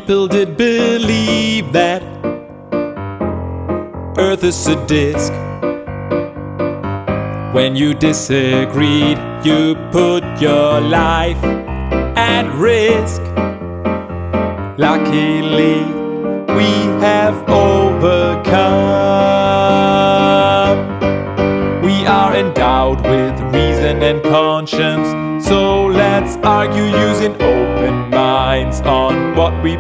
People did believe that Earth is a disc. When you disagreed, you put your life at risk. Luckily, we have overcome. We are endowed with reason and conscience, so let's argue using open minds on what we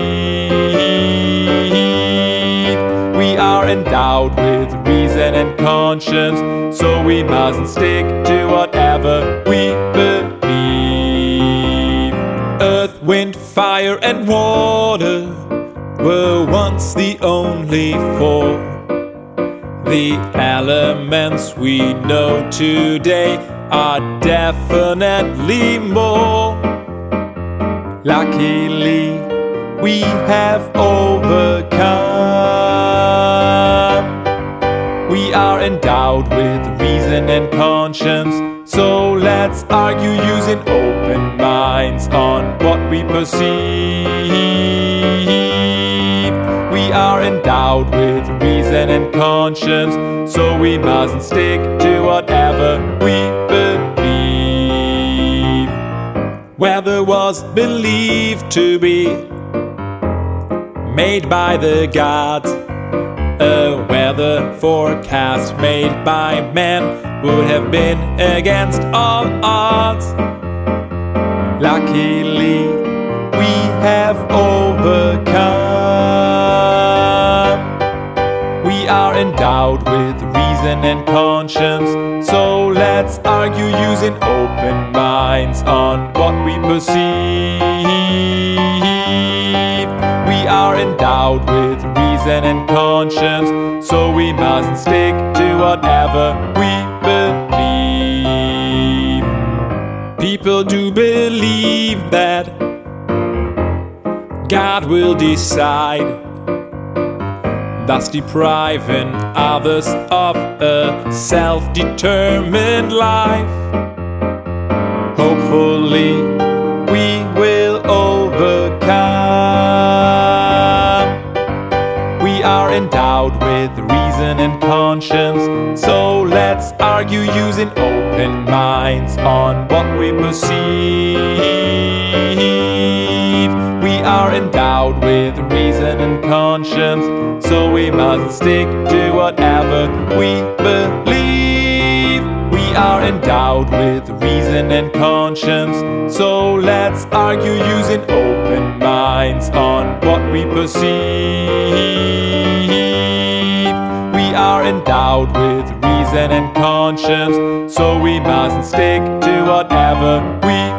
perceive. We are endowed with reason and conscience, so we mustn't stick to whatever we believe. Earth, wind, fire and water were once the only four. The elements we know today are definitely more. Luckily, we have overcome. We are endowed with reason and conscience, so let's argue using open minds on what we perceive. We are endowed with reason and conscience, so we mustn't stick to whatever we believe. Weather was believed to be made by the gods. A weather forecast made by man would have been against all odds. Luckily, we have overcome. We are endowed with reason and conscience, so let's argue using open minds on what we perceive. We are endowed with reason and conscience, so we mustn't stick to whatever we believe. People do believe that God will decide, thus depriving others of a self-determined life. Hopefully, we will overcome. We are endowed with reason and conscience, so let's argue using open minds on what we perceive. We are endowed with reason and conscience, so we mustn't stick to whatever we believe. We are endowed with reason and conscience, so let's argue using open minds on what we perceive. We are endowed with reason and conscience, so we mustn't stick to whatever we